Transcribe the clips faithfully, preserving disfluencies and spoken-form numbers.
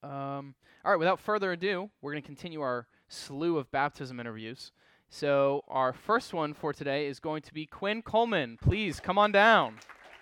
Um, all right, without further ado, we're going to continue our slew of baptism interviews. So our first one for today is going to be Quinn Coleman. Please come on down.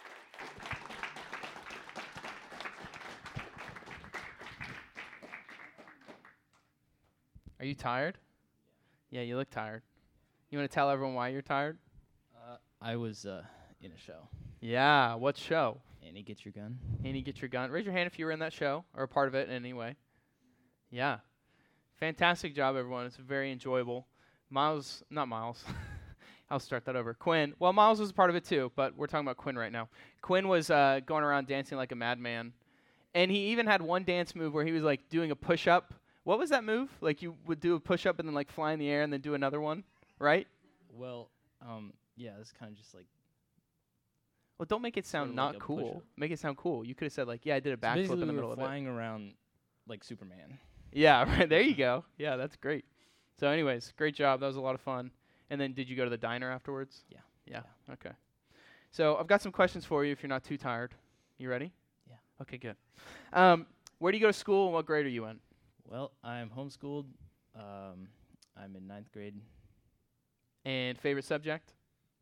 Are you tired? Yeah, you look tired. You want to tell everyone why you're tired? Uh, I was uh, in a show. Yeah, what show? Annie, get your gun. Annie, get your gun. Raise your hand if you were in that show or a part of it in any way. Yeah. Fantastic job, everyone. It's very enjoyable. Miles, not Miles. I'll start that over. Quinn. Well, Miles was a part of it too, but we're talking about Quinn right now. Quinn was uh, going around dancing like a madman. And he even had one dance move where he was like doing a push-up. What was that move? Like you would do a push-up and then like fly in the air and then do another one, right? Well, um, yeah, it's kind of just like. Well, don't make it sound Sort of not like a cool. push-up. Make it sound cool. You could have said like, yeah, I did a So backflip basically in the we middle were of it. flying around like Superman. Yeah, right. There you go. Yeah, that's great. So anyways, great job. That was a lot of fun. And then did you go to the diner afterwards? Yeah. Yeah. Okay. So I've got some questions for you if you're not too tired. You ready? Yeah. Okay, good. Um, where do you go to school and what grade are you in? Well, I'm homeschooled. Um, I'm in ninth grade. And favorite subject?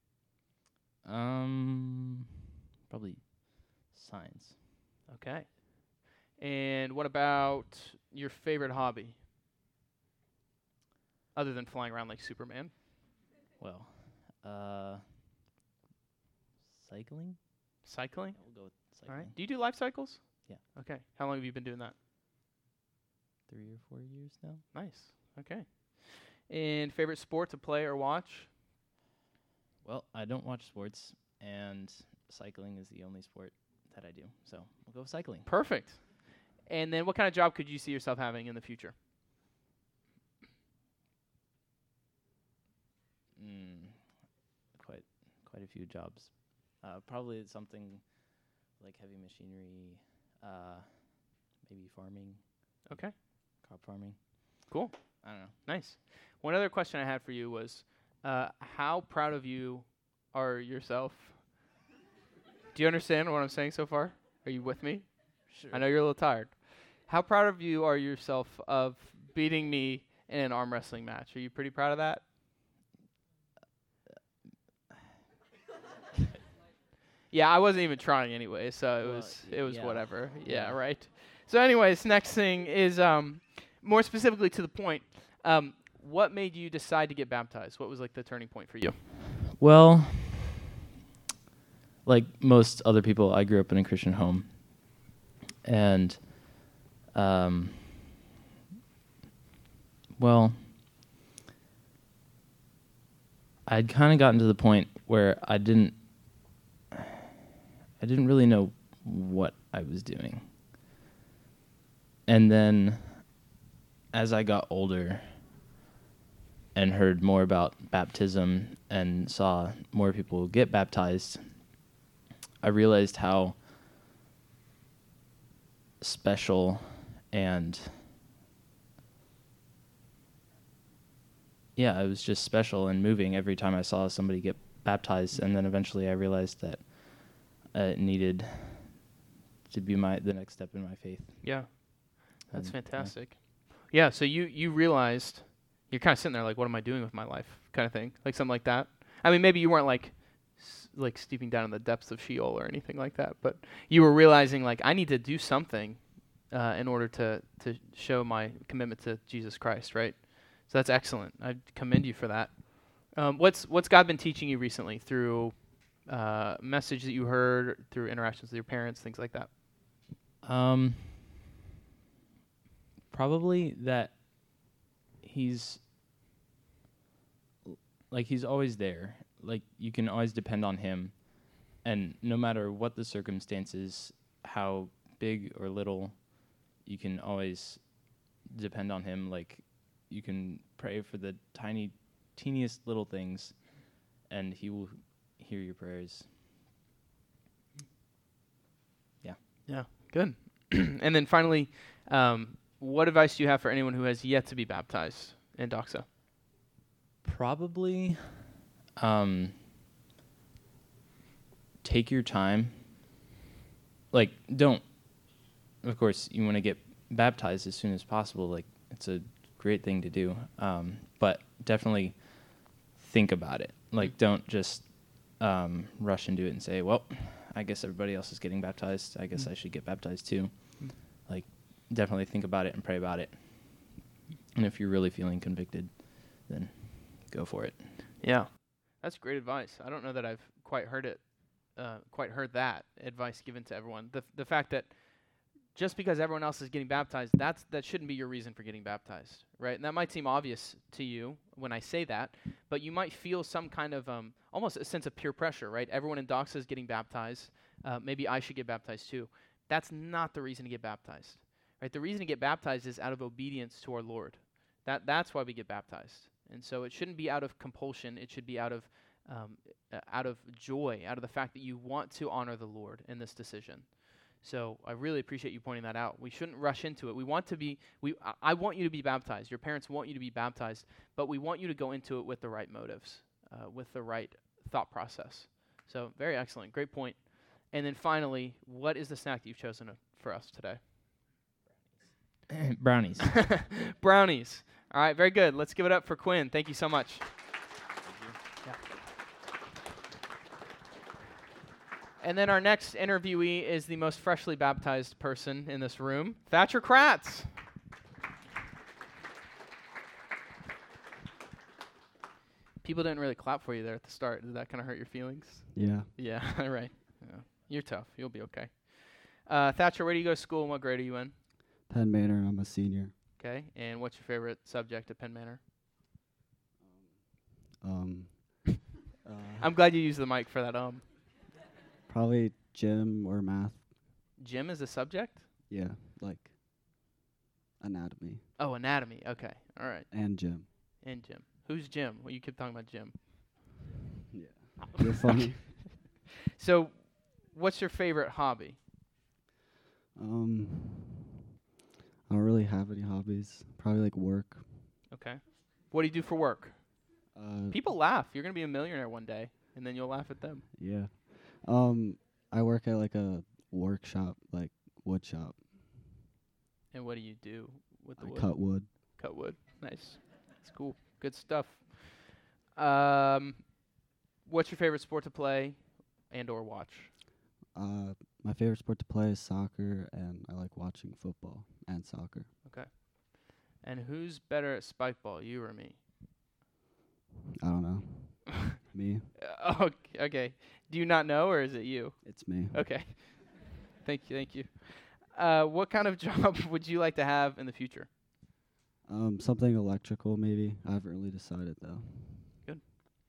Um, probably science. Okay. And what about your favorite hobby? Other than flying around like Superman? Well, uh, cycling. Cycling? We'll go with All cycling. right. Do you do life cycles? Yeah. Okay. How long have you been doing that? Three or four years now. Nice. Okay. And favorite sport to play or watch? Well, I don't watch sports, and cycling is the only sport that I do. So we'll go with cycling. Perfect. And then what kind of job could you see yourself having in the future? Mm, quite, quite a few jobs. Uh, probably it's something like heavy machinery, uh, maybe farming. Okay. Crop farming. Cool. I don't know. Nice. One other question I had for you was, uh, how proud of you are yourself? Do you understand what I'm saying so far? Are you with me? Sure. I know you're a little tired. How proud of you are yourself of beating me in an arm wrestling match? Are you pretty proud of that? Yeah, I wasn't even trying anyway, so it Well, was y- it was yeah. whatever. Yeah, Yeah. right. So anyways, next thing is um more specifically to the point. Um what made you decide to get baptized? What was like the turning point for you? Well, like most other people, I grew up in a Christian home, and um, well, I'd kind of gotten to the point where I didn't, I didn't really know what I was doing, and then as I got older and heard more about baptism and saw more people get baptized, I realized how special and yeah, it was just special and moving every time I saw somebody get baptized. And then eventually I realized that uh, it needed to be my the next step in my faith. Yeah. That's And, yeah. fantastic. Yeah, so you you realized you're kind of sitting there like, what am I doing with my life, kind of thing, like something like that. I mean, maybe you weren't like s- like steeping down in the depths of Sheol or anything like that, but you were realizing like I need to do something uh, in order to to show my commitment to Jesus Christ, right? So that's excellent. I commend you for that. Um, what's what's God been teaching you recently through uh, message that you heard, through interactions with your parents, things like that? Um, probably that he's like he's always there. Like you can always depend on him, and no matter what the circumstances, how big or little, you can always depend on him. Like you can pray for the tiny, teeniest little things, and he will hear your prayers. Yeah, good. And then finally, um, what advice do you have for anyone who has yet to be baptized in Doxa? Probably um, take your time. Like, don't, of course, you want to get baptized as soon as possible. Like, it's a great thing to do. Um, but definitely think about it. Like, don't just um, rush into it and say, well, I guess everybody else is getting baptized. I guess mm. I should get baptized too. Mm. Like, definitely think about it and pray about it. And if you're really feeling convicted, then go for it. Yeah, that's great advice. I don't know that I've quite heard it, uh, quite heard that advice given to everyone. The the fact that just because everyone else is getting baptized, that's that shouldn't be your reason for getting baptized, right? And that might seem obvious to you when I say that, but you might feel some kind of um, almost a sense of peer pressure, right? Everyone in Doxa is getting baptized. Uh, maybe I should get baptized too. That's not the reason to get baptized, right? The reason to get baptized is out of obedience to our Lord. That that's why we get baptized. And so it shouldn't be out of compulsion. It should be out of um, uh, out of joy, out of the fact that you want to honor the Lord in this decision. So I really appreciate you pointing that out. We shouldn't rush into it. We want to be, we I, I want you to be baptized. Your parents want you to be baptized, but we want you to go into it with the right motives, uh, with the right thought process. So very excellent. Great point. And then finally, what is the snack that you've chosen uh, for us today? Brownies. Brownies. All right, very good. Let's give it up for Quinn. Thank you so much. Yeah. And then our next interviewee is the most freshly baptized person in this room, Thatcher Kratz. People didn't really clap for you there at the start. Did that kind of hurt your feelings? Yeah. Yeah, right. Yeah. You're tough. You'll be okay. Uh, Thatcher, where do you go to school and what grade are you in? Penn Manor. I'm a senior. Okay. And what's your favorite subject at Penn Manor? Um. uh, I'm glad you used the mic for that. Um. Probably gym or math. Gym is a subject? Yeah, like anatomy. Oh, anatomy. Okay. All right. And gym. And gym. Who's Jim? Well, you keep talking about Jim. Yeah. You're funny. So, what's your favorite hobby? Um, I don't really have any hobbies. Probably like work. Okay. What do you do for work? Uh, People laugh. You're going to be a millionaire one day, and then you'll laugh at them. Yeah. Um, I work at like a workshop, like wood shop. And what do you do with the I wood? cut wood. Cut wood. Nice. That's cool. Good stuff. Um, what's your favorite sport to play and or watch? Uh, my favorite sport to play is soccer, and I like watching football and soccer. Okay. And who's better at spike ball, you or me? I don't know. Me. Uh, okay. Okay. Do you not know, or is it you? It's me. Okay. Thank you. Thank you. Uh, what kind of job would you like to have in the future? Um, something electrical, maybe. I haven't really decided though. Good.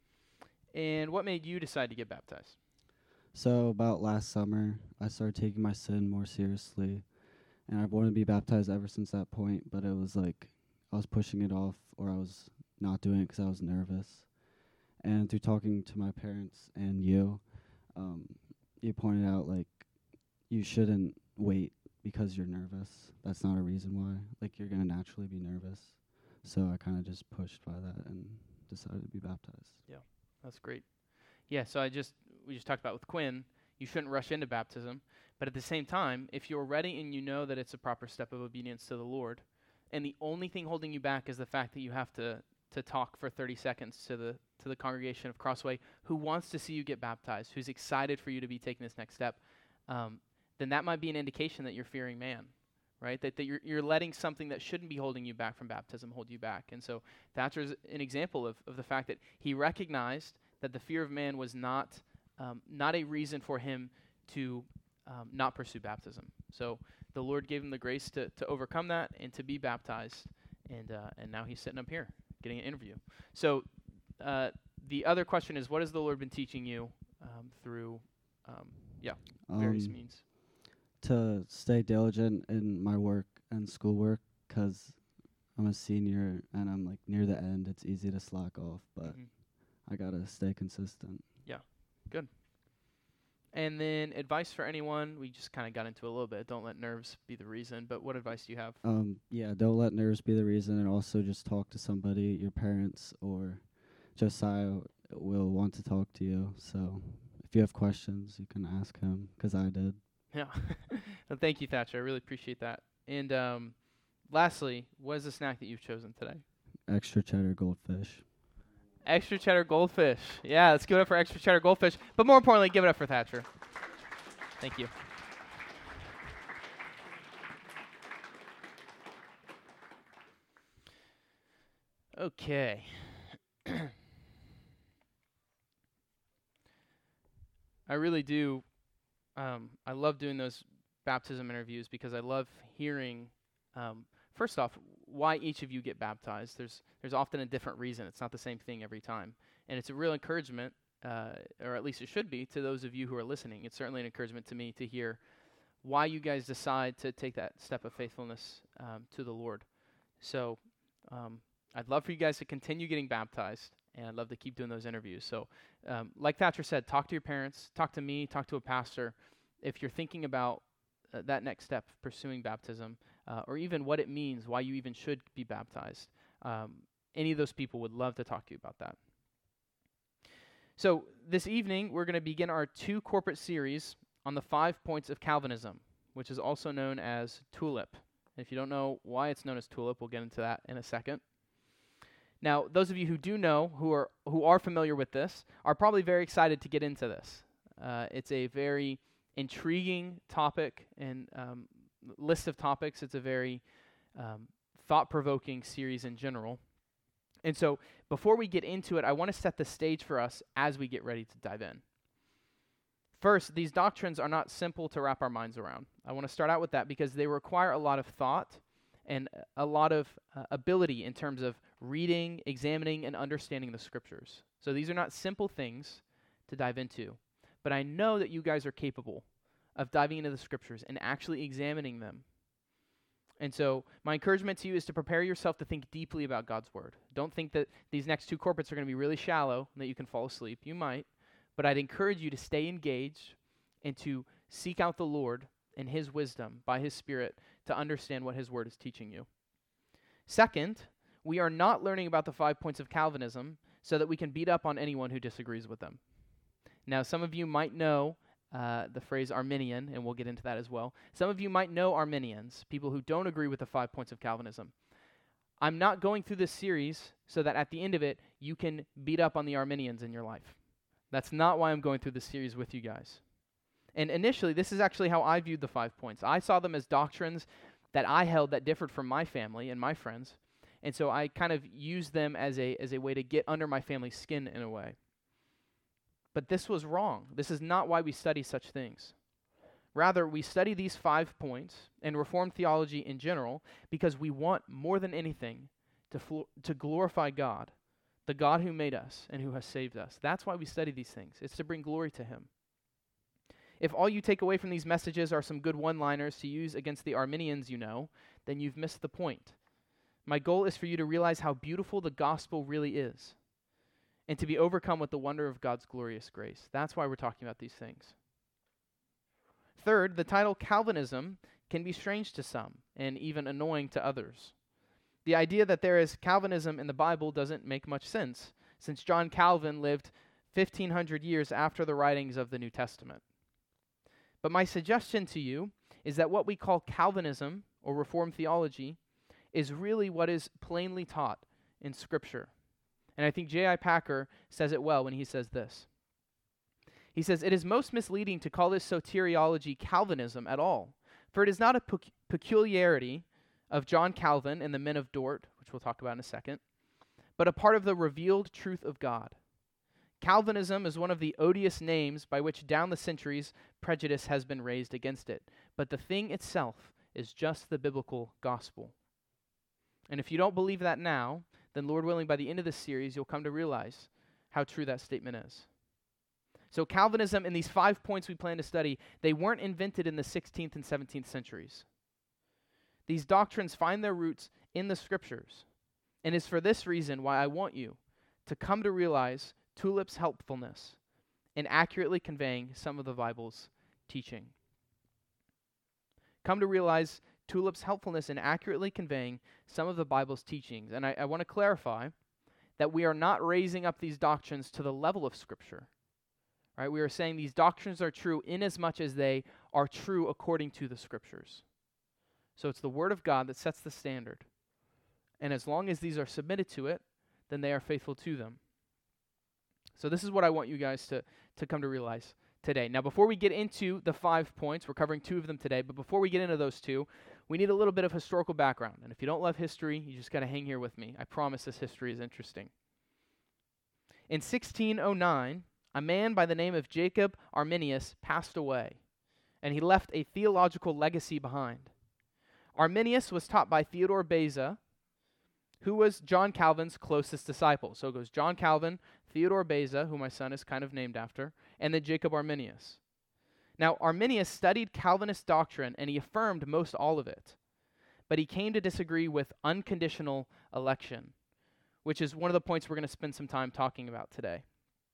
And what made you decide to get baptized? So about last summer, I started taking my sin more seriously, and I've wanted to be baptized ever since that point. But it was like I was pushing it off, or I was not doing it because I was nervous. And through talking to my parents and you, um, you pointed out like you shouldn't wait because you're nervous. That's not a reason why. Like, you're going to naturally be nervous. So I kind of just pushed by that and decided to be baptized. Yeah, that's great. Yeah, so I just, we just talked about with Quinn, you shouldn't rush into baptism. But at the same time, if you're ready and you know that it's a proper step of obedience to the Lord, and the only thing holding you back is the fact that you have to, to talk for thirty seconds to the to the congregation of Crossway who wants to see you get baptized, who's excited for you to be taking this next step, um, then that might be an indication that you're fearing man, right? That, that you're, you're letting something that shouldn't be holding you back from baptism hold you back. And so Thatcher's an example of, of the fact that he recognized that the fear of man was not um, not a reason for him to um, not pursue baptism. So the Lord gave him the grace to, to overcome that and to be baptized, and uh, and now he's sitting up here getting an interview. So uh, the other question is, what has the Lord been teaching you um, through, um, yeah, various Um, means? To stay diligent in my work and schoolwork, 'cause I'm a senior and I'm like near the end. It's easy to slack off, but Mhm. I gotta stay consistent. Good. And then advice for anyone, we just kind of got into a little bit. Don't let nerves be the reason, but what advice do you have? Um, yeah, don't let nerves be the reason, and also just talk to somebody, your parents or Josiah will want to talk to you. So if you have questions, you can ask him, 'cause I did. Yeah. Well, thank you, Thatcher. I really appreciate that. And um, lastly, what is the snack that you've chosen today? Extra cheddar goldfish. Extra cheddar goldfish. Yeah, let's give it up for extra cheddar goldfish. But more importantly, give it up for Thatcher. Thank you. Okay. I really do. Um, I love doing those baptism interviews because I love hearing, um, first off, why each of you get baptized. There's there's often a different reason. It's not the same thing every time. And it's a real encouragement, uh, or at least it should be, to those of you who are listening. It's certainly an encouragement to me to hear why you guys decide to take that step of faithfulness um, to the Lord. So um, I'd love for you guys to continue getting baptized, and I'd love to keep doing those interviews. So um, like Thatcher said, talk to your parents, talk to me, talk to a pastor. If you're thinking about uh, that next step, pursuing baptism, uh, or even what it means, why you even should be baptized, um, any of those people would love to talk to you about that. So this evening, we're going to begin our two corporate series on the five points of Calvinism, which is also known as TULIP. And if you don't know why it's known as TULIP, we'll get into that in a second. Now, those of you who do know, who are who are familiar with this, are probably very excited to get into this. Uh, it's a very intriguing topic and um, list of topics. It's a very um, thought-provoking series in general. And so before we get into it, I want to set the stage for us as we get ready to dive in. First, these doctrines are not simple to wrap our minds around. I want to start out with that because they require a lot of thought and a lot of uh, ability in terms of reading, examining, and understanding the scriptures. So these are not simple things to dive into. But I know that you guys are capable of diving into the scriptures and actually examining them. And so my encouragement to you is to prepare yourself to think deeply about God's word. Don't think that these next two corporates are going to be really shallow and that you can fall asleep. You might. But I'd encourage you to stay engaged and to seek out the Lord and his wisdom by his Spirit to understand what his word is teaching you. Second, we are not learning about the five points of Calvinism so that we can beat up on anyone who disagrees with them. Now, some of you might know uh, the phrase Arminian, and we'll get into that as well. Some of you might know Arminians, people who don't agree with the five points of Calvinism. I'm not going through this series so that at the end of it, you can beat up on the Arminians in your life. That's not why I'm going through this series with you guys. And initially, this is actually how I viewed the five points. I saw them as doctrines that I held that differed from my family and my friends. And so I kind of used them as a as a way to get under my family's skin in a way. But this was wrong. This is not why we study such things. Rather, we study these five points and Reformed theology in general because we want more than anything to fl- to glorify God, the God who made us and who has saved us. That's why we study these things. It's to bring glory to him. If all you take away from these messages are some good one-liners to use against the Arminians you know, then you've missed the point. My goal is for you to realize how beautiful the gospel really is and to be overcome with the wonder of God's glorious grace. That's why we're talking about these things. Third, the title Calvinism can be strange to some and even annoying to others. The idea that there is Calvinism in the Bible doesn't make much sense, since John Calvin lived fifteen hundred years after the writings of the New Testament. But my suggestion to you is that what we call Calvinism or Reformed theology is really what is plainly taught in Scripture. And I think J I Packer says it well when he says this. He says, "It is most misleading to call this soteriology Calvinism at all, for it is not a pe- peculiarity of John Calvin and the men of Dort, which we'll talk about in a second, but a part of the revealed truth of God. Calvinism is one of the odious names by which down the centuries prejudice has been raised against it, but the thing itself is just the biblical gospel." And if you don't believe that now, then Lord willing, by the end of this series, you'll come to realize how true that statement is. So Calvinism and these five points we plan to study, they weren't invented in the sixteenth and seventeenth centuries. These doctrines find their roots in the Scriptures, and it's for this reason why I want you to come to realize TULIP's helpfulness in accurately conveying some of the Bible's teaching. Come to realize TULIP's helpfulness in accurately conveying some of the Bible's teachings. And I, I want to clarify that we are not raising up these doctrines to the level of Scripture. Right? We are saying these doctrines are true inasmuch as they are true according to the Scriptures. So it's the Word of God that sets the standard. And as long as these are submitted to it, then they are faithful to them. So this is what I want you guys to, to come to realize today. Now, before we get into the five points, we're covering two of them today, but before we get into those two, we need a little bit of historical background. And if you don't love history, you just got to hang here with me. I promise this history is interesting. In sixteen oh nine, a man by the name of Jacob Arminius passed away, and he left a theological legacy behind. Arminius was taught by Theodore Beza, who was John Calvin's closest disciple. So it goes John Calvin, Theodore Beza, who my son is kind of named after, and then Jacob Arminius. Now, Arminius studied Calvinist doctrine, and he affirmed most all of it. But he came to disagree with unconditional election, which is one of the points we're going to spend some time talking about today.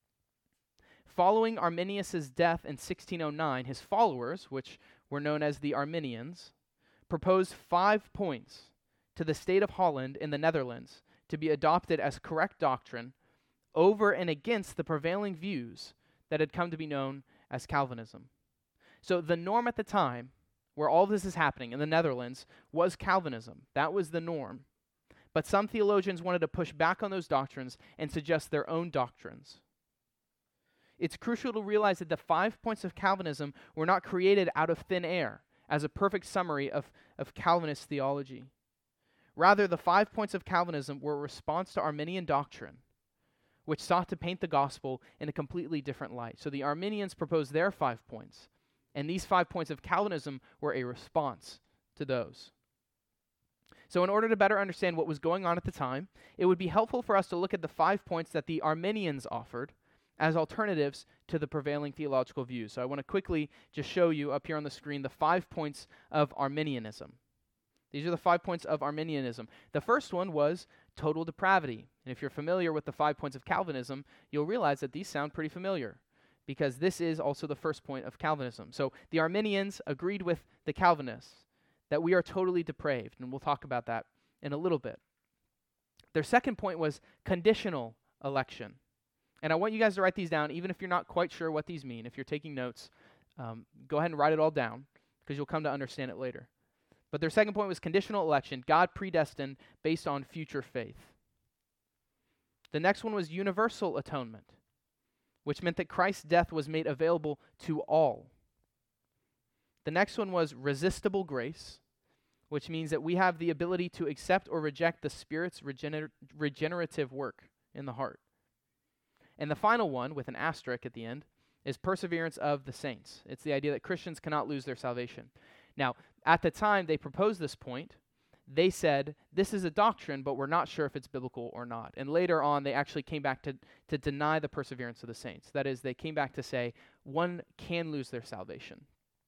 Following Arminius' death in sixteen oh nine, his followers, which were known as the Arminians, proposed five points to the state of Holland in the Netherlands to be adopted as correct doctrine over and against the prevailing views that had come to be known as Calvinism. So the norm at the time, where all this is happening in the Netherlands, was Calvinism. That was the norm. But some theologians wanted to push back on those doctrines and suggest their own doctrines. It's crucial to realize that the five points of Calvinism were not created out of thin air as a perfect summary of, of Calvinist theology. Rather, the five points of Calvinism were a response to Arminian doctrine, which sought to paint the gospel in a completely different light. So the Arminians proposed their five points, and these five points of Calvinism were a response to those. So in order to better understand what was going on at the time, it would be helpful for us to look at the five points that the Arminians offered as alternatives to the prevailing theological views. So I want to quickly just show you up here on the screen the five points of Arminianism. These are the five points of Arminianism. The first one was total depravity. And if you're familiar with the five points of Calvinism, you'll realize that these sound pretty familiar, because this is also the first point of Calvinism. So the Arminians agreed with the Calvinists that we are totally depraved, and we'll talk about that in a little bit. Their second point was conditional election. And I want you guys to write these down, even if you're not quite sure what these mean. If you're taking notes, um, go ahead and write it all down, because you'll come to understand it later. But their second point was conditional election, God predestined based on future faith. The next one was universal atonement, which meant that Christ's death was made available to all. The next one was resistible grace, which means that we have the ability to accept or reject the Spirit's regener- regenerative work in the heart. And the final one, with an asterisk at the end, is perseverance of the saints. It's the idea that Christians cannot lose their salvation. Now, at the time they proposed this point, they said, this is a doctrine, but we're not sure if it's biblical or not. And later on, they actually came back to, to deny the perseverance of the saints. That is, they came back to say, one can lose their salvation.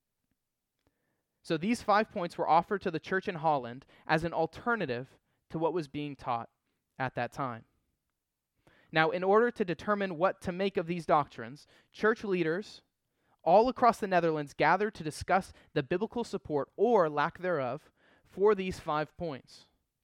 So these five points were offered to the church in Holland as an alternative to what was being taught at that time. Now, in order to determine what to make of these doctrines, church leaders all across the Netherlands gathered to discuss the biblical support, or lack thereof, for these five points.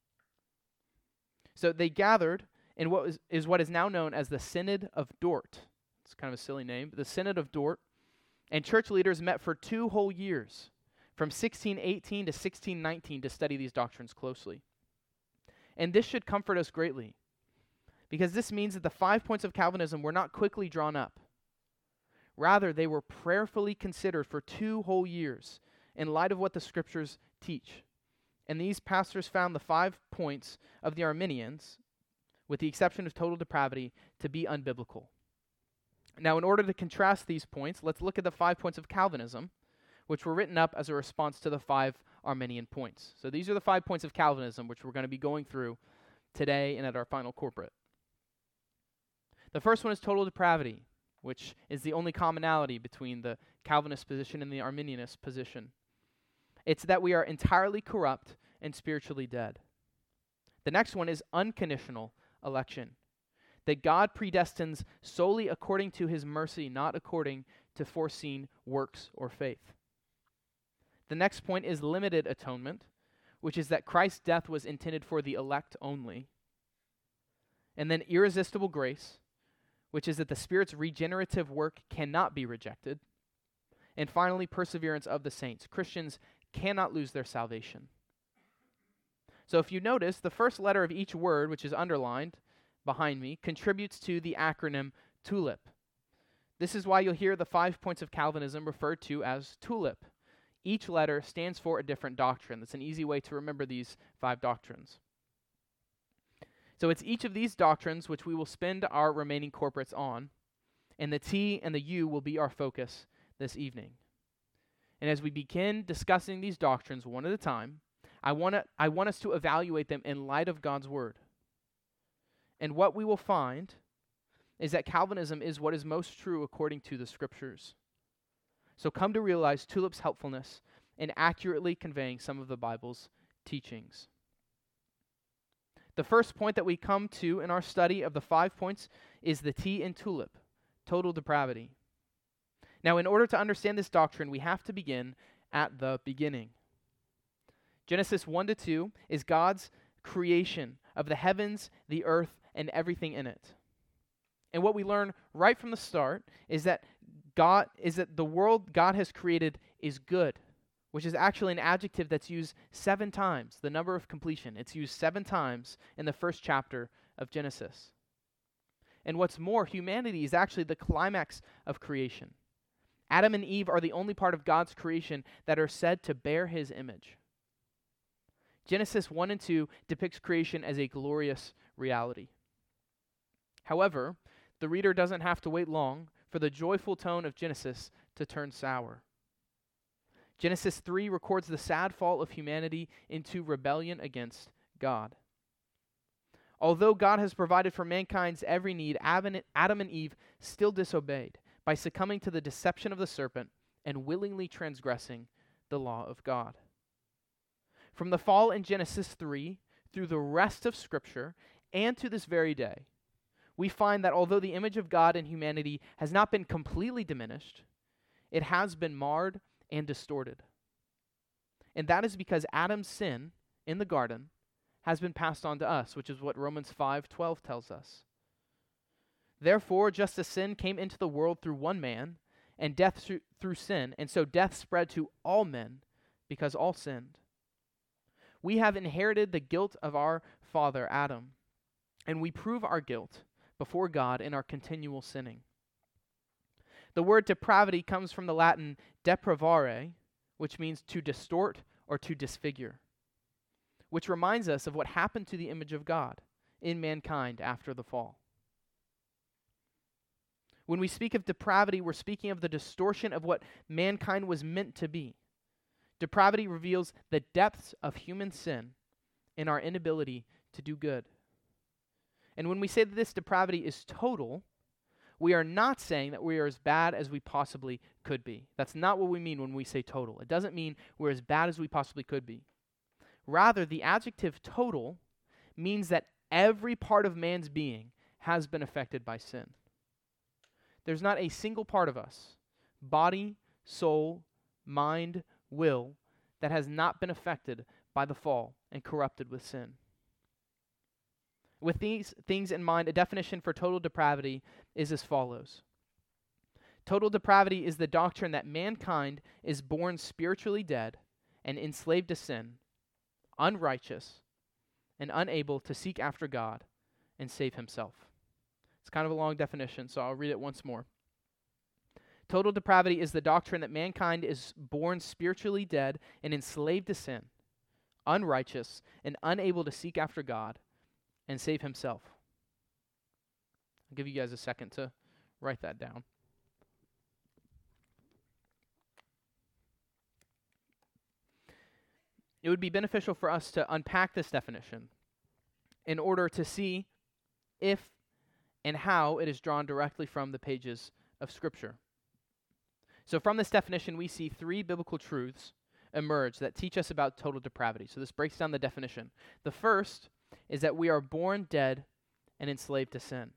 So they gathered in what was, is what is now known as the Synod of Dort. It's kind of a silly name, but the Synod of Dort. And church leaders met for two whole years, from sixteen eighteen to sixteen nineteen, to study these doctrines closely. And this should comfort us greatly, because this means that the five points of Calvinism were not quickly drawn up. Rather, they were prayerfully considered for two whole years in light of what the Scriptures teach. And these pastors found the five points of the Arminians, with the exception of total depravity, to be unbiblical. Now, in order to contrast these points, let's look at the five points of Calvinism, which were written up as a response to the five Arminian points. So these are the five points of Calvinism, which we're going to be going through today and at our final corporate. The first one is total depravity, which is the only commonality between the Calvinist position and the Arminianist position. It's that we are entirely corrupt and spiritually dead. The next one is unconditional election, that God predestines solely according to his mercy, not according to foreseen works or faith. The next point is limited atonement, which is that Christ's death was intended for the elect only. And then irresistible grace, which is that the Spirit's regenerative work cannot be rejected. And finally, perseverance of the saints. Christians cannot lose their salvation. So if you notice, the first letter of each word, which is underlined behind me, contributes to the acronym TULIP. This is why you'll hear the five points of Calvinism referred to as TULIP. Each letter stands for a different doctrine. That's an easy way to remember these five doctrines. So it's each of these doctrines which we will spend our remaining corporates on, and the T and the U will be our focus this evening. And as we begin discussing these doctrines one at a time, I want to I want us to evaluate them in light of God's Word. And what we will find is that Calvinism is what is most true according to the Scriptures. So come to realize TULIP's helpfulness in accurately conveying some of the Bible's teachings. The first point that we come to in our study of the five points is the T in TULIP, total depravity. Now, in order to understand this doctrine, we have to begin at the beginning. Genesis one to two is God's creation of the heavens, the earth, and everything in it. And what we learn right from the start is that God is that the world God has created is good, which is actually an adjective that's used seven times, the number of completion. It's used seven times in the first chapter of Genesis. And what's more, humanity is actually the climax of creation. Adam and Eve are the only part of God's creation that are said to bear his image. Genesis one and two depicts creation as a glorious reality. However, the reader doesn't have to wait long for the joyful tone of Genesis to turn sour. Genesis three records the sad fall of humanity into rebellion against God. Although God has provided for mankind's every need, Adam and Eve still disobeyed by succumbing to the deception of the serpent and willingly transgressing the law of God. From the fall in Genesis three through the rest of Scripture and to this very day, we find that although the image of God in humanity has not been completely diminished, it has been marred and distorted. And that is because Adam's sin in the garden has been passed on to us, which is what Romans five twelve tells us. Therefore, just as sin came into the world through one man, and death through, through sin, and so death spread to all men because all sinned. We have inherited the guilt of our father Adam, and we prove our guilt before God in our continual sinning. The word depravity comes from the Latin depravare, which means to distort or to disfigure, which reminds us of what happened to the image of God in mankind after the fall. When we speak of depravity, we're speaking of the distortion of what mankind was meant to be. Depravity reveals the depths of human sin and our inability to do good. And when we say that this depravity is total, we are not saying that we are as bad as we possibly could be. That's not what we mean when we say total. It doesn't mean we're as bad as we possibly could be. Rather, the adjective total means that every part of man's being has been affected by sin. There's not a single part of us, body, soul, mind, will, that has not been affected by the fall and corrupted with sin. With these things in mind, a definition for total depravity is as follows. Total depravity is the doctrine that mankind is born spiritually dead and enslaved to sin, unrighteous, and unable to seek after God and save himself. It's kind of a long definition, so I'll read it once more. Total depravity is the doctrine that mankind is born spiritually dead and enslaved to sin, unrighteous, and unable to seek after God and save himself. I'll give you guys a second to write that down. It would be beneficial for us to unpack this definition in order to see if and how it is drawn directly from the pages of Scripture. So from this definition, we see three biblical truths emerge that teach us about total depravity. So this breaks down the definition. The first is that we are born dead and enslaved to sin.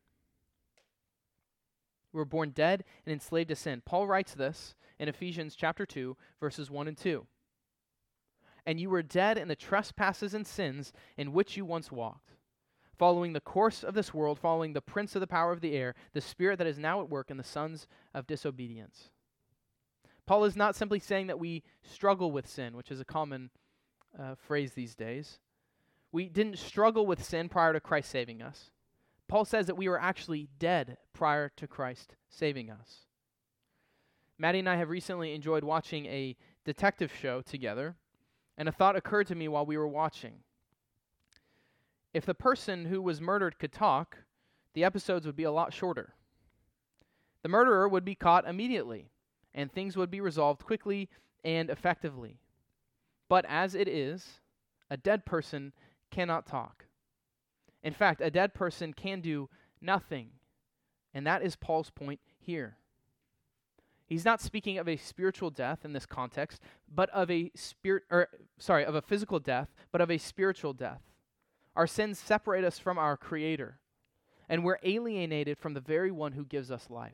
We're born dead and enslaved to sin. Paul writes this in Ephesians chapter two, verses one and two. And you were dead in the trespasses and sins in which you once walked, following the course of this world, following the prince of the power of the air, the spirit that is now at work in the sons of disobedience. Paul is not simply saying that we struggle with sin, which is a common uh, phrase these days. We didn't struggle with sin prior to Christ saving us. Paul says that we were actually dead prior to Christ saving us. Maddie and I have recently enjoyed watching a detective show together, and a thought occurred to me while we were watching. If the person who was murdered could talk, the episodes would be a lot shorter. The murderer would be caught immediately, and things would be resolved quickly and effectively. But as it is, a dead person cannot talk. In fact, a dead person can do nothing, and that is Paul's point here. He's not speaking of a spiritual death in this context, but of a spirit, or sorry, of a physical death, but of a spiritual death. Our sins separate us from our Creator, and we're alienated from the very one who gives us life.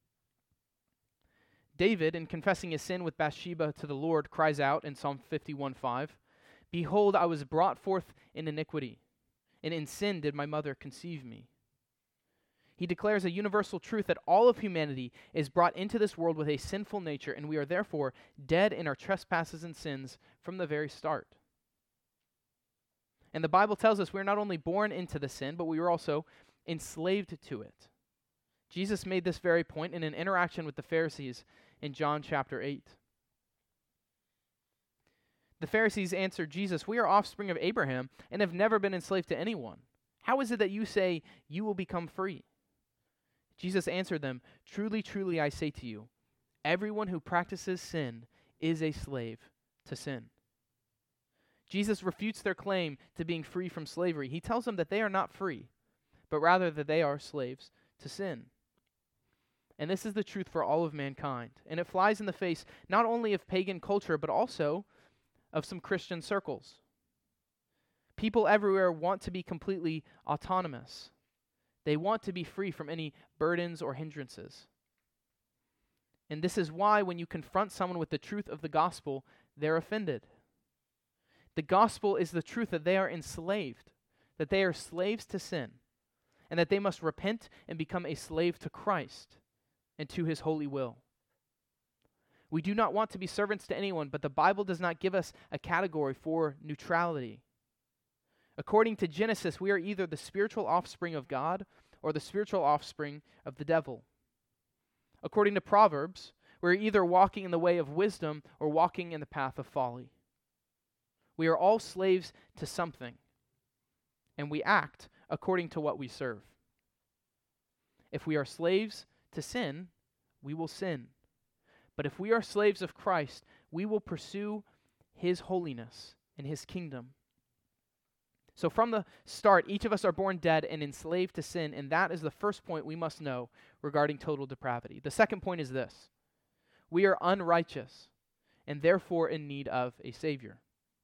David, in confessing his sin with Bathsheba to the Lord, cries out in Psalm fifty-one five, "Behold, I was brought forth in iniquity, and in sin did my mother conceive me." He declares a universal truth that all of humanity is brought into this world with a sinful nature, and we are therefore dead in our trespasses and sins from the very start. And the Bible tells us we're not only born into the sin, but we were also enslaved to it. Jesus made this very point in an interaction with the Pharisees in John chapter eight. The Pharisees answered Jesus, "We are offspring of Abraham and have never been enslaved to anyone. How is it that you say you will become free?" Jesus answered them, "Truly, truly, I say to you, everyone who practices sin is a slave to sin." Jesus refutes their claim to being free from slavery. He tells them that they are not free, but rather that they are slaves to sin. And this is the truth for all of mankind. And it flies in the face not only of pagan culture, but also of some Christian circles. People everywhere want to be completely autonomous. They want to be free from any burdens or hindrances. And this is why when you confront someone with the truth of the gospel, they're offended. The gospel is the truth that they are enslaved, that they are slaves to sin, and that they must repent and become a slave to Christ and to his holy will. We do not want to be servants to anyone, but the Bible does not give us a category for neutrality. According to Genesis, we are either the spiritual offspring of God or the spiritual offspring of the devil. According to Proverbs, we're either walking in the way of wisdom or walking in the path of folly. We are all slaves to something, and we act according to what we serve. If we are slaves to sin, we will sin. But if we are slaves of Christ, we will pursue his holiness and his kingdom. So from the start, each of us are born dead and enslaved to sin, and that is the first point we must know regarding total depravity. The second point is this: we are unrighteous and therefore in need of a Savior.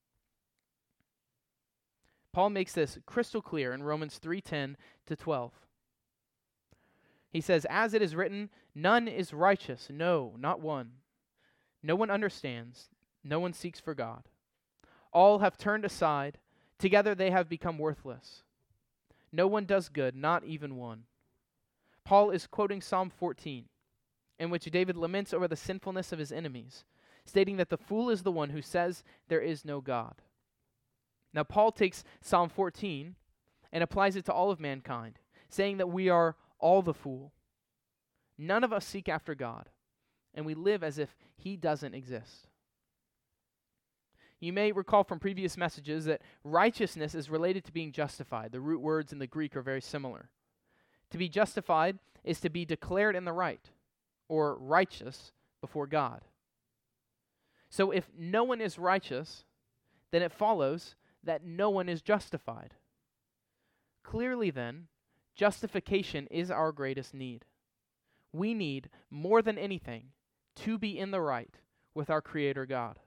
Paul makes this crystal clear in Romans three ten to twelve. He says, "As it is written, none is righteous, no, not one. No one understands, no one seeks for God. All have turned aside, together they have become worthless. No one does good, not even one." Paul is quoting Psalm fourteen, in which David laments over the sinfulness of his enemies, stating that the fool is the one who says there is no God. Now, Paul takes Psalm fourteen and applies it to all of mankind, saying that we are all the fool. None of us seek after God, and we live as if he doesn't exist. You may recall from previous messages that righteousness is related to being justified. The root words in the Greek are very similar. To be justified is to be declared in the right, or righteous, before God. So if no one is righteous, then it follows that no one is justified. Clearly then, justification is our greatest need. We need, more than anything, to be in the right with our Creator God.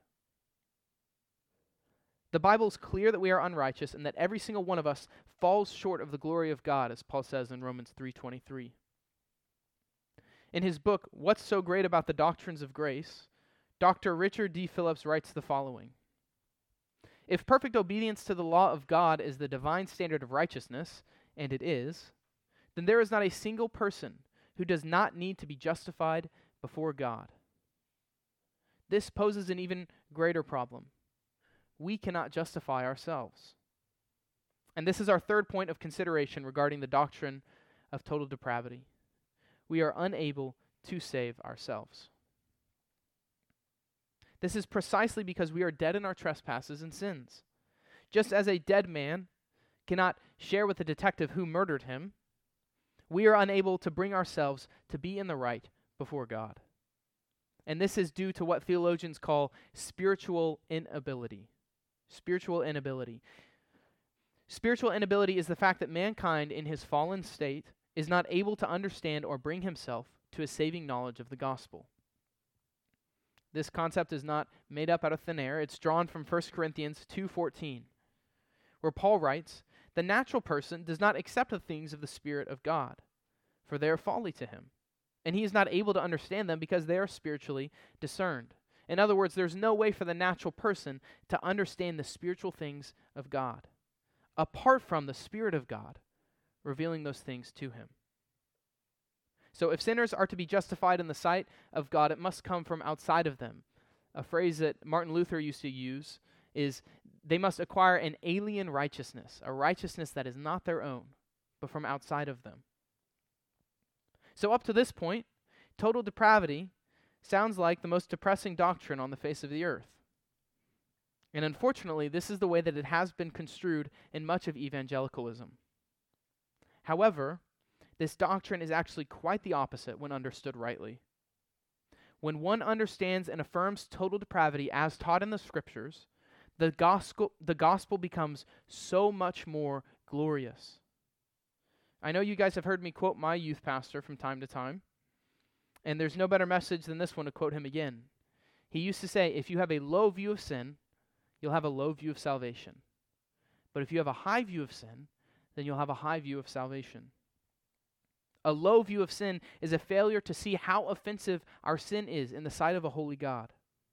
The Bible is clear that we are unrighteous and that every single one of us falls short of the glory of God, as Paul says in Romans three twenty-three. In his book, What's So Great About the Doctrines of Grace, Doctor Richard D. Phillips writes the following: "If perfect obedience to the law of God is the divine standard of righteousness, and it is, then there is not a single person who does not need to be justified before God. This poses an even greater problem. We cannot justify ourselves. And this is our third point of consideration regarding the doctrine of total depravity. We are unable to save ourselves. This is precisely because we are dead in our trespasses and sins. Just as a dead man cannot share with the detective who murdered him, we are unable to bring ourselves to be in the right before God. And this is due to what theologians call spiritual inability. Spiritual inability. Spiritual inability is the fact that mankind in his fallen state is not able to understand or bring himself to a saving knowledge of the gospel. This concept is not made up out of thin air. It's drawn from First Corinthians two fourteen, where Paul writes, "The natural person does not accept the things of the Spirit of God, for they are folly to him, and he is not able to understand them because they are spiritually discerned." In other words, there's no way for the natural person to understand the spiritual things of God, apart from the Spirit of God revealing those things to him. So if sinners are to be justified in the sight of God, it must come from outside of them. A phrase that Martin Luther used to use is they must acquire an alien righteousness, a righteousness that is not their own, but from outside of them. So up to this point, total depravity sounds like the most depressing doctrine on the face of the earth. And unfortunately, this is the way that it has been construed in much of evangelicalism. However, this doctrine is actually quite the opposite when understood rightly. When one understands and affirms total depravity as taught in the Scriptures, the gospel, the gospel becomes so much more glorious. I know you guys have heard me quote my youth pastor from time to time, and there's no better message than this one to quote him again. He used to say, if you have a low view of sin, you'll have a low view of salvation. But if you have a high view of sin, then you'll have a high view of salvation. A low view of sin is a failure to see how offensive our sin is in the sight of a holy God.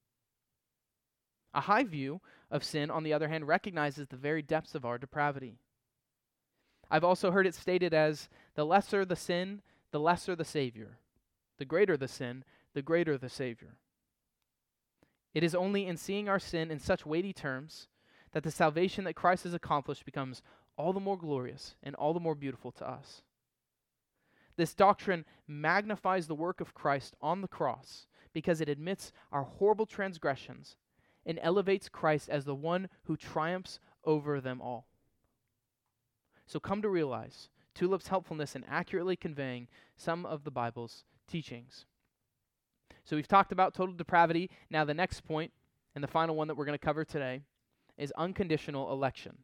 A high view of sin, on the other hand, recognizes the very depths of our depravity. I've also heard it stated as, the lesser the sin, the lesser the Savior. The greater the sin, the greater the Savior. It is only in seeing our sin in such weighty terms that the salvation that Christ has accomplished becomes all the more glorious and all the more beautiful to us. This doctrine magnifies the work of Christ on the cross because it admits our horrible transgressions and elevates Christ as the one who triumphs over them all. So come to realize Tulip's helpfulness in accurately conveying some of the Bible's teachings. So we've talked about total depravity. Now the next point, and the final one that we're going to cover today, is unconditional election.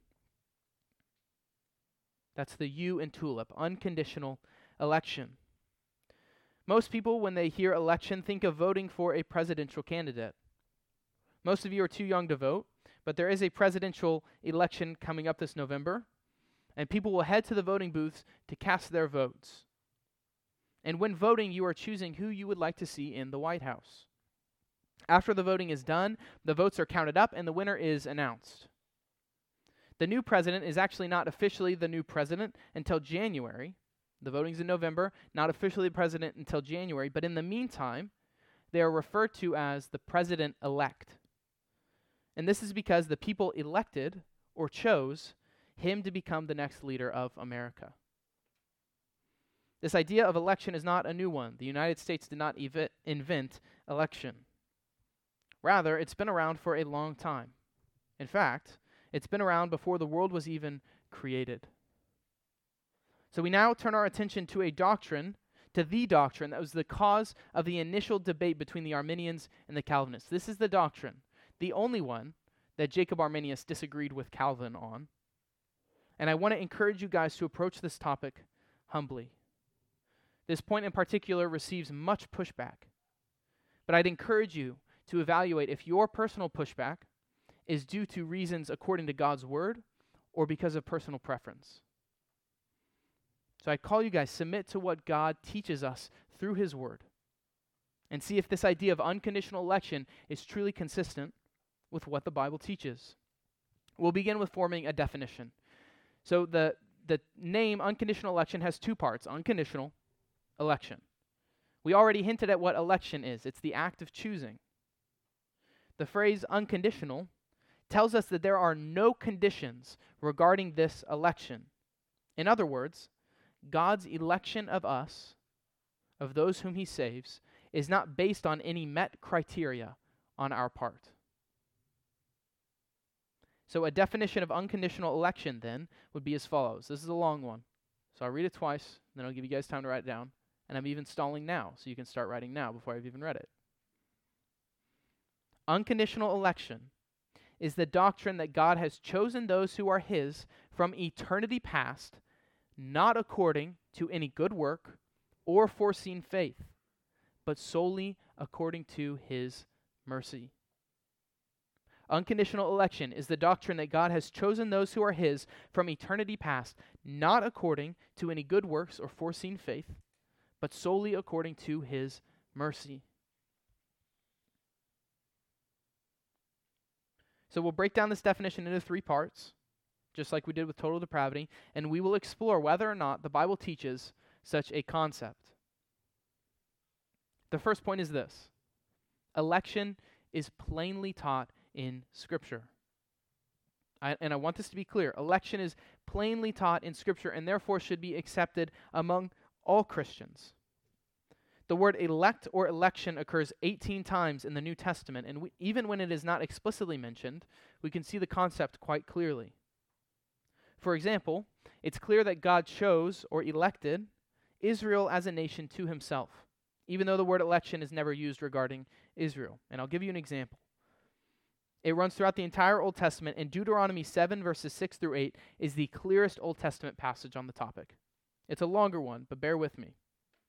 That's the U in Tulip, unconditional election. Most people, when they hear election, think of voting for a presidential candidate. Most of you are too young to vote, but there is a presidential election coming up this November, and people will head to the voting booths to cast their votes. And when voting, you are choosing who you would like to see in the White House. After the voting is done, the votes are counted up and the winner is announced. The new president is actually not officially the new president until January. The voting's in November, not officially the president until January, but in the meantime, they are referred to as the president-elect. And this is because the people elected or chose him to become the next leader of America. This idea of election is not a new one. The United States did not ev- invent election. Rather, it's been around for a long time. In fact, it's been around before the world was even created. So we now turn our attention to a doctrine, to the doctrine that was the cause of the initial debate between the Arminians and the Calvinists. This is the doctrine, the only one that Jacob Arminius disagreed with Calvin on. And I want to encourage you guys to approach this topic humbly. This point in particular receives much pushback. But I'd encourage you to evaluate if your personal pushback is due to reasons according to God's word or because of personal preference. So I call you guys, submit to what God teaches us through his word and see if this idea of unconditional election is truly consistent with what the Bible teaches. We'll begin with forming a definition. So the, the name unconditional election has two parts, unconditional election. We already hinted at what election is. It's the act of choosing. The phrase unconditional tells us that there are no conditions regarding this election. In other words, God's election of us, of those whom he saves, is not based on any met criteria on our part. So a definition of unconditional election then would be as follows. This is a long one, so I'll read it twice, then I'll give you guys time to write it down. And I'm even stalling now, so you can start writing now before I've even read it. Unconditional election is the doctrine that God has chosen those who are his from eternity past, not according to any good work or foreseen faith, but solely according to his mercy. Unconditional election is the doctrine that God has chosen those who are his from eternity past, not according to any good works or foreseen faith, but solely according to his mercy. So we'll break down this definition into three parts, just like we did with total depravity, and we will explore whether or not the Bible teaches such a concept. The first point is this: election is plainly taught in Scripture. I, and I want this to be clear. Election is plainly taught in Scripture and therefore should be accepted among all Christians. The word elect or election occurs eighteen times in the New Testament, and we, even when it is not explicitly mentioned, we can see the concept quite clearly. For example, it's clear that God chose or elected Israel as a nation to himself, even though the word election is never used regarding Israel. And I'll give you an example. It runs throughout the entire Old Testament, and Deuteronomy seven, verses six through eight is the clearest Old Testament passage on the topic. It's a longer one, but bear with me.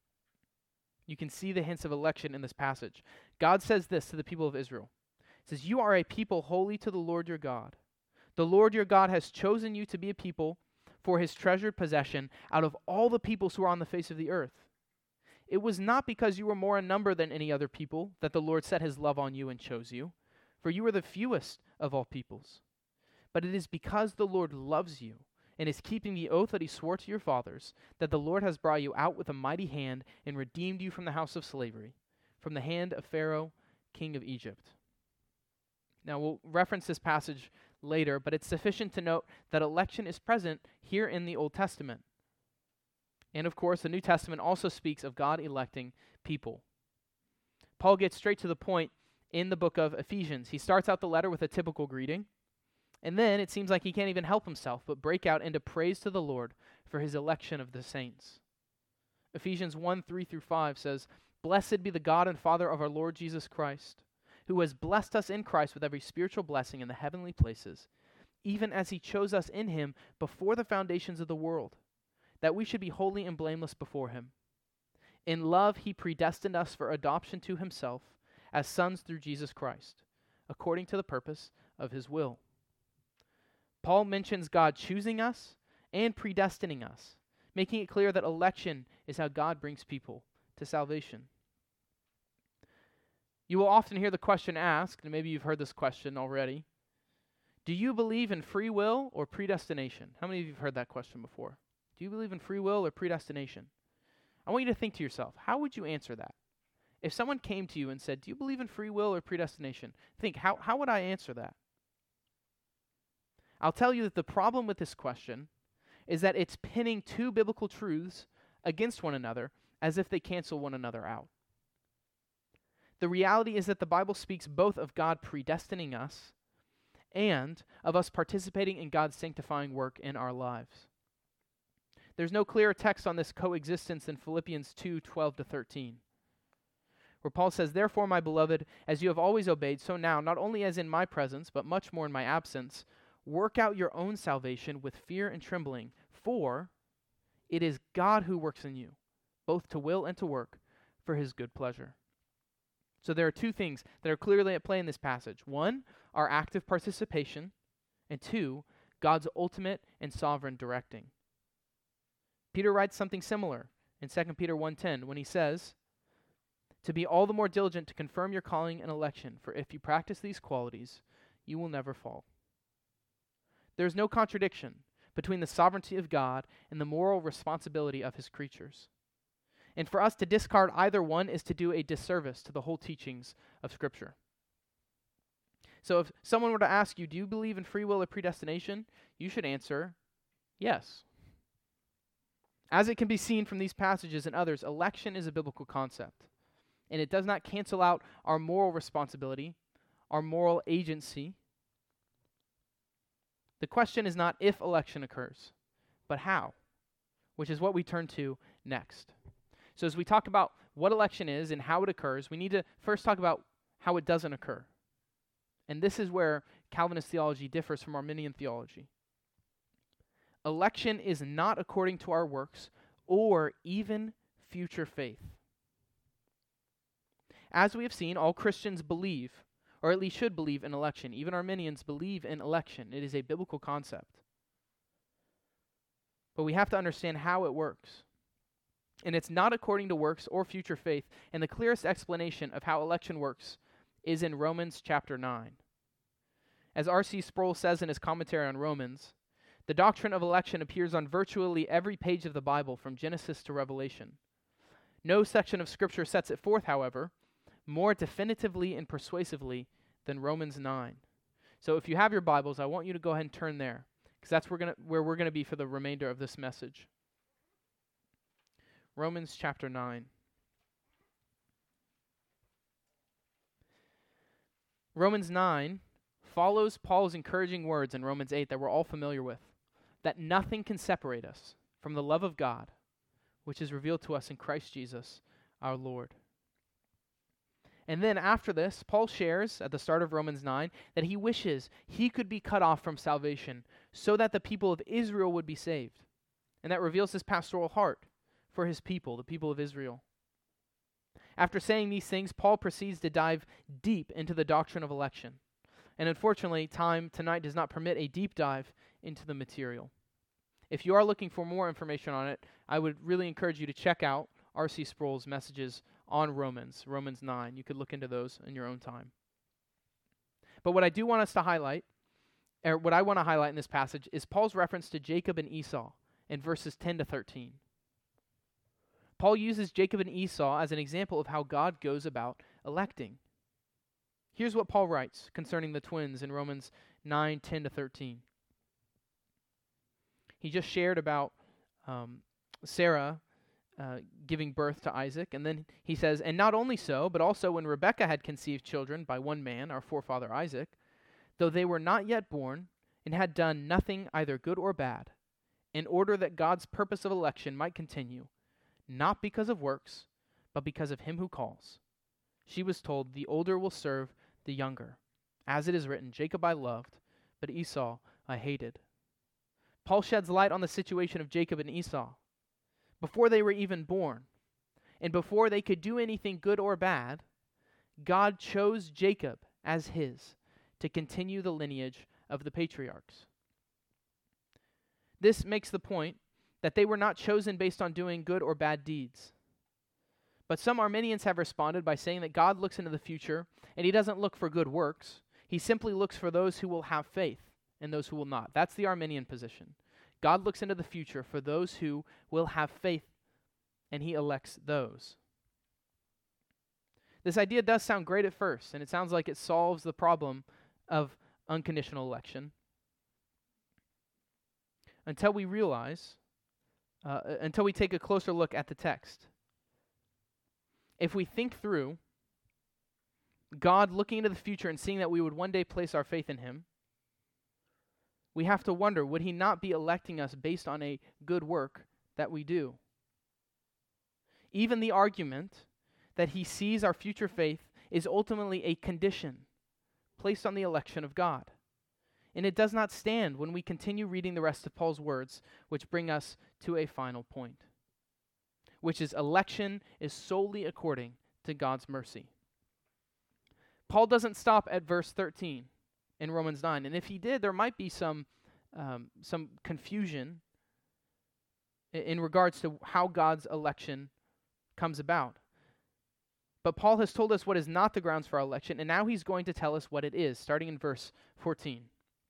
You can see the hints of election in this passage. God says this to the people of Israel. He says, "You are a people holy to the Lord your God. The Lord your God has chosen you to be a people for his treasured possession out of all the peoples who are on the face of the earth. It was not because you were more in number than any other people that the Lord set his love on you and chose you, for you are the fewest of all peoples. But it is because the Lord loves you and is keeping the oath that he swore to your fathers, that the Lord has brought you out with a mighty hand and redeemed you from the house of slavery, from the hand of Pharaoh, king of Egypt." Now, we'll reference this passage later, but it's sufficient to note that election is present here in the Old Testament. And of course, the New Testament also speaks of God electing people. Paul gets straight to the point in the book of Ephesians. He starts out the letter with a typical greeting, and then it seems like he can't even help himself but break out into praise to the Lord for his election of the saints. Ephesians one, three through five says, "Blessed be the God and Father of our Lord Jesus Christ, who has blessed us in Christ with every spiritual blessing in the heavenly places, even as he chose us in him before the foundations of the world, that we should be holy and blameless before him. In love he predestined us for adoption to himself as sons through Jesus Christ, according to the purpose of his will." Paul mentions God choosing us and predestining us, making it clear that election is how God brings people to salvation. You will often hear the question asked, and maybe you've heard this question already: do you believe in free will or predestination? How many of you have heard that question before? Do you believe in free will or predestination? I want you to think to yourself, how would you answer that? If someone came to you and said, "Do you believe in free will or predestination?" Think, how, how would I answer that? I'll tell you that the problem with this question is that it's pinning two biblical truths against one another as if they cancel one another out. The reality is that the Bible speaks both of God predestining us and of us participating in God's sanctifying work in our lives. There's no clearer text on this coexistence than Philippians two, twelve to thirteen, where Paul says, "Therefore, my beloved, as you have always obeyed, so now, not only as in my presence, but much more in my absence, work out your own salvation with fear and trembling, for it is God who works in you, both to will and to work for his good pleasure." So there are two things that are clearly at play in this passage. One, our active participation, and two, God's ultimate and sovereign directing. Peter writes something similar in Second Peter one ten when he says, "To be all the more diligent to confirm your calling and election, for if you practice these qualities, you will never fall." There is no contradiction between the sovereignty of God and the moral responsibility of his creatures. And for us to discard either one is to do a disservice to the whole teachings of Scripture. So if someone were to ask you, do you believe in free will or predestination? You should answer yes. As it can be seen from these passages and others, election is a biblical concept, and it does not cancel out our moral responsibility, our moral agency. The question is not if election occurs, but how, which is what we turn to next. So as we talk about what election is and how it occurs, we need to first talk about how it doesn't occur. And this is where Calvinist theology differs from Arminian theology. Election is not according to our works or even future faith. As we have seen, all Christians believe, or at least should believe in election. Even Arminians believe in election. It is a biblical concept. But we have to understand how it works. And it's not according to works or future faith. And the clearest explanation of how election works is in Romans chapter nine. As R C Sproul says in his commentary on Romans, the doctrine of election appears on virtually every page of the Bible from Genesis to Revelation. No section of Scripture sets it forth, however, more definitively and persuasively than Romans nine. So if you have your Bibles, I want you to go ahead and turn there, because that's where, gonna, where we're going to be for the remainder of this message. Romans chapter nine. Romans nine follows Paul's encouraging words in Romans eight that we're all familiar with, that nothing can separate us from the love of God, which is revealed to us in Christ Jesus our Lord. And then after this, Paul shares at the start of Romans nine that he wishes he could be cut off from salvation so that the people of Israel would be saved. And that reveals his pastoral heart for his people, the people of Israel. After saying these things, Paul proceeds to dive deep into the doctrine of election. And unfortunately, time tonight does not permit a deep dive into the material. If you are looking for more information on it, I would really encourage you to check out R C Sproul's messages on Romans, Romans nine. You could look into those in your own time. But what I do want us to highlight, or what I want to highlight in this passage, is Paul's reference to Jacob and Esau in verses ten to thirteen. Paul uses Jacob and Esau as an example of how God goes about electing. Here's what Paul writes concerning the twins in Romans nine, ten to thirteen. He just shared about um, Sarah uh, giving birth to Isaac, and then he says, and not only so, but also when Rebekah had conceived children by one man, our forefather Isaac, though they were not yet born, and had done nothing either good or bad, in order that God's purpose of election might continue, not because of works, but because of him who calls. She was told, the older will serve the younger. As it is written, Jacob I loved, but Esau I hated. Paul sheds light on the situation of Jacob and Esau before they were even born. And before they could do anything good or bad, God chose Jacob as his to continue the lineage of the patriarchs. This makes the point that they were not chosen based on doing good or bad deeds. But some Arminians have responded by saying that God looks into the future and he doesn't look for good works. He simply looks for those who will have faith and those who will not. That's the Arminian position. God looks into the future for those who will have faith, and he elects those. This idea does sound great at first, and it sounds like it solves the problem of unconditional election, until we realize, uh, until we take a closer look at the text. If we think through God looking into the future and seeing that we would one day place our faith in him, we have to wonder, would he not be electing us based on a good work that we do? Even the argument that he sees our future faith is ultimately a condition placed on the election of God. And it does not stand when we continue reading the rest of Paul's words, which bring us to a final point, which is election is solely according to God's mercy. Paul doesn't stop at verse thirteen in Romans nine, and if he did, there might be some um, some confusion in, in regards to how God's election comes about. But Paul has told us what is not the grounds for our election, and now he's going to tell us what it is, starting in verse fourteen.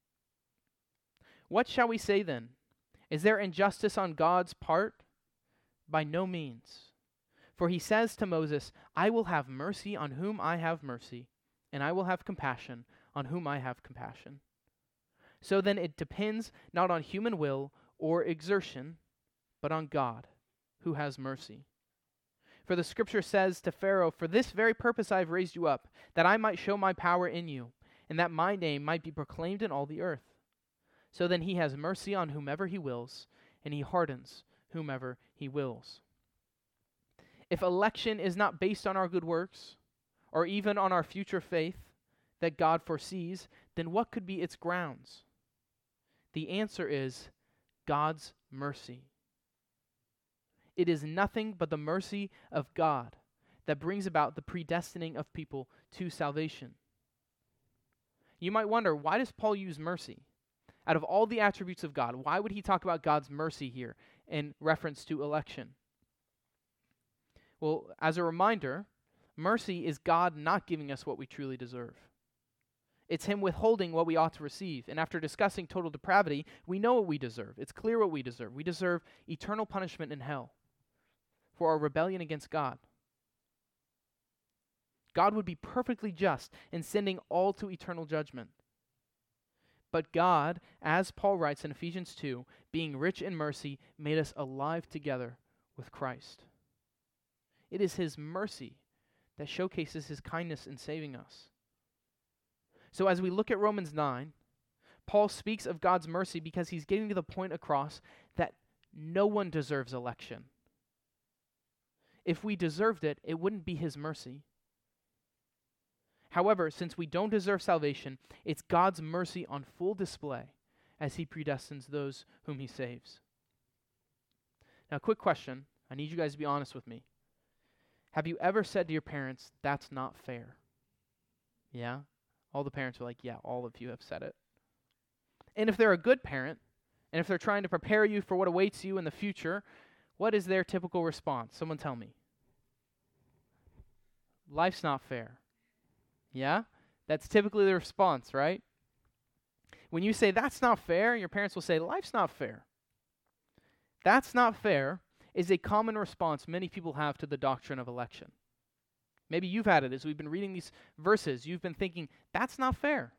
What shall we say then? Is there injustice on God's part? By no means. For he says to Moses, I will have mercy on whom I have mercy, and I will have compassion on whom I have compassion. So then it depends not on human will or exertion, but on God, who has mercy. For the scripture says to Pharaoh, for this very purpose I have raised you up, that I might show my power in you, and that my name might be proclaimed in all the earth. So then he has mercy on whomever he wills, and he hardens whomever he wills. If election is not based on our good works, or even on our future faith that God foresees, then what could be its grounds? The answer is God's mercy. It is nothing but the mercy of God that brings about the predestining of people to salvation. You might wonder, why does Paul use mercy? Out of all the attributes of God, why would he talk about God's mercy here in reference to election? Well, as a reminder, mercy is God not giving us what we truly deserve. It's him withholding what we ought to receive. And after discussing total depravity, we know what we deserve. It's clear what we deserve. We deserve eternal punishment in hell for our rebellion against God. God would be perfectly just in sending all to eternal judgment. But God, as Paul writes in Ephesians two, being rich in mercy, made us alive together with Christ. It is his mercy that showcases his kindness in saving us. So as we look at Romans nine, Paul speaks of God's mercy because he's getting to the point across that no one deserves election. If we deserved it, it wouldn't be his mercy. However, since we don't deserve salvation, it's God's mercy on full display as he predestines those whom he saves. Now, quick question. I need you guys to be honest with me. Have you ever said to your parents, that's not fair? Yeah? All the parents are like, yeah, all of you have said it. And if they're a good parent, and if they're trying to prepare you for what awaits you in the future, what is their typical response? Someone tell me. Life's not fair. Yeah? That's typically the response, right? When you say that's not fair, your parents will say, life's not fair. That's not fair is a common response many people have to the doctrine of election. Maybe you've had it as we've been reading these verses. You've been thinking, that's not fair.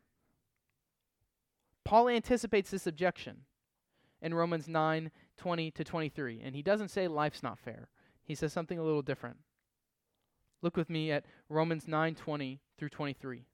Paul anticipates this objection in Romans nine, twenty to twenty-three. And he doesn't say life's not fair. He says something a little different. Look with me at Romans nine, twenty through twenty-three.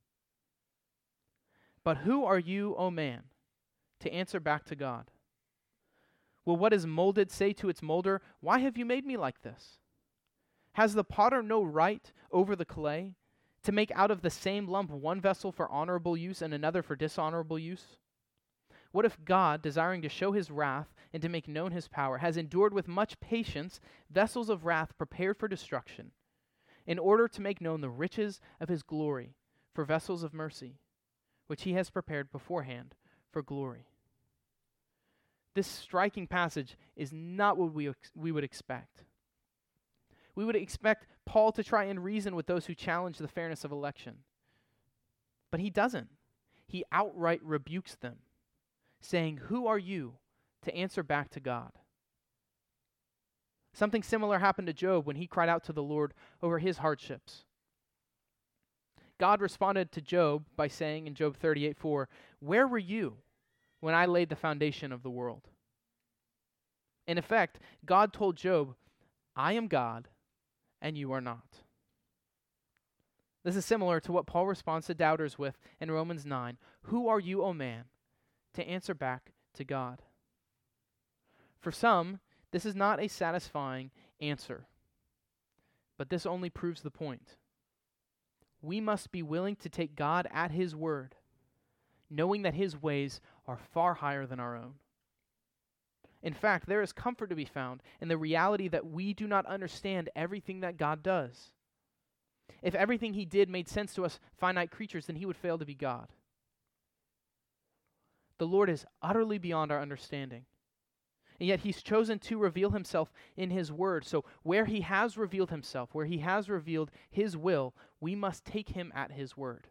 But who are you, O man, to answer back to God? Will what is molded say to its molder, why have you made me like this? Has the potter no right over the clay to make out of the same lump one vessel for honorable use and another for dishonorable use? What if God, desiring to show his wrath and to make known his power, has endured with much patience vessels of wrath prepared for destruction, in order to make known the riches of his glory for vessels of mercy, which he has prepared beforehand for glory? This striking passage is not what we, ex- we would expect. We would expect Paul to try and reason with those who challenge the fairness of election. But he doesn't. He outright rebukes them, saying, who are you to answer back to God? Something similar happened to Job when he cried out to the Lord over his hardships. God responded to Job by saying in Job thirty-eight four, where were you when I laid the foundation of the world? In effect, God told Job, I am God, and you are not. This is similar to what Paul responds to doubters with in Romans nine. Who are you, O man, to answer back to God? For some, this is not a satisfying answer, but this only proves the point. We must be willing to take God at his word, knowing that his ways are far higher than our own. In fact, there is comfort to be found in the reality that we do not understand everything that God does. If everything he did made sense to us finite creatures, then he would fail to be God. The Lord is utterly beyond our understanding. And yet he's chosen to reveal himself in his word. So where he has revealed himself, where he has revealed his will, we must take him at his word.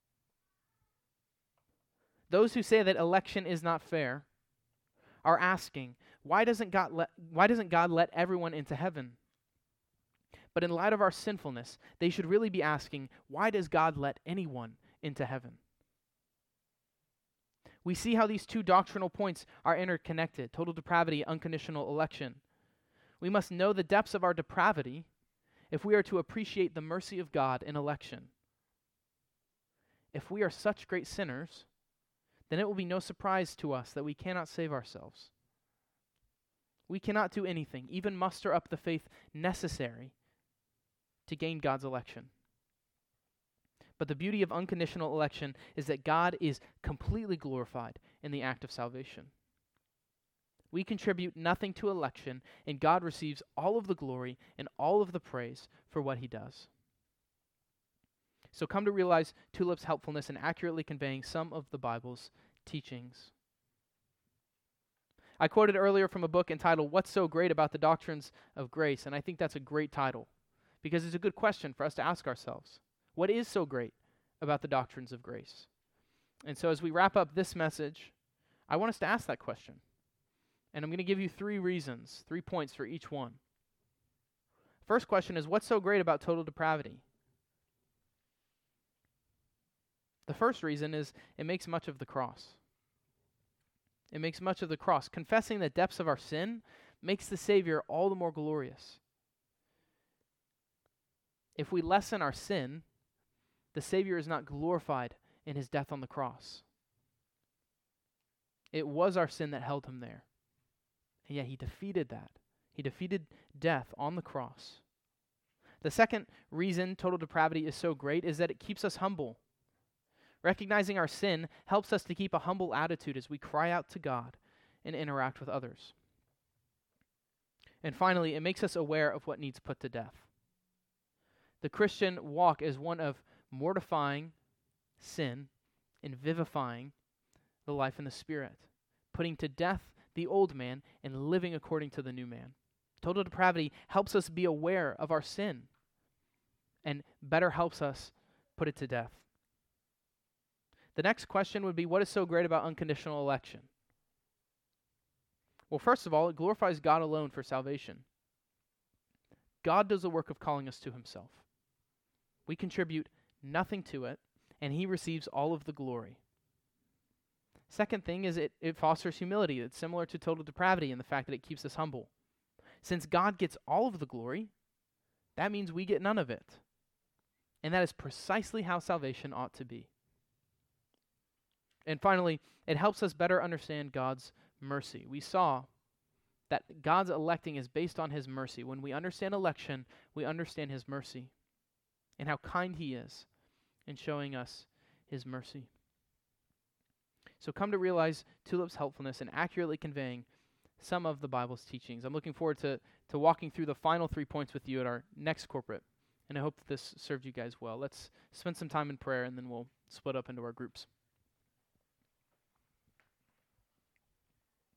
Those who say that election is not fair are asking, why doesn't God let, why doesn't God let everyone into heaven? But in light of our sinfulness, they should really be asking, why does God let anyone into heaven? We see how these two doctrinal points are interconnected: total depravity, unconditional election. We must know the depths of our depravity if we are to appreciate the mercy of God in election. If we are such great sinners, then it will be no surprise to us that we cannot save ourselves. We cannot do anything, even muster up the faith necessary to gain God's election. But the beauty of unconditional election is that God is completely glorified in the act of salvation. We contribute nothing to election, and God receives all of the glory and all of the praise for what he does. So come to realize Tulip's helpfulness in accurately conveying some of the Bible's teachings. I quoted earlier from a book entitled What's So Great About the Doctrines of Grace, and I think that's a great title because it's a good question for us to ask ourselves. What is so great about the doctrines of grace? And so as we wrap up this message, I want us to ask that question. And I'm going to give you three reasons, three points for each one. First question is, what's so great about total depravity? The first reason is it makes much of the cross. It makes much of the cross. Confessing the depths of our sin makes the Savior all the more glorious. If we lessen our sin, the Savior is not glorified in his death on the cross. It was our sin that held him there. And yet he defeated that. He defeated death on the cross. The second reason total depravity is so great is that it keeps us humble. Recognizing our sin helps us to keep a humble attitude as we cry out to God and interact with others. And finally, it makes us aware of what needs put to death. The Christian walk is one of mortifying sin and vivifying the life in the Spirit, putting to death the old man and living according to the new man. Total depravity helps us be aware of our sin and better helps us put it to death. The next question would be, what is so great about unconditional election? Well, first of all, it glorifies God alone for salvation. God does the work of calling us to himself. We contribute nothing to it, and he receives all of the glory. Second thing is it, it fosters humility. It's similar to total depravity in the fact that it keeps us humble. Since God gets all of the glory, that means we get none of it. And that is precisely how salvation ought to be. And finally, it helps us better understand God's mercy. We saw that God's electing is based on his mercy. When we understand election, we understand his mercy and how kind he is in showing us his mercy. So come to realize Tulip's helpfulness in accurately conveying some of the Bible's teachings. I'm looking forward to, to walking through the final three points with you at our next corporate, and I hope that this served you guys well. Let's spend some time in prayer, and then we'll split up into our groups.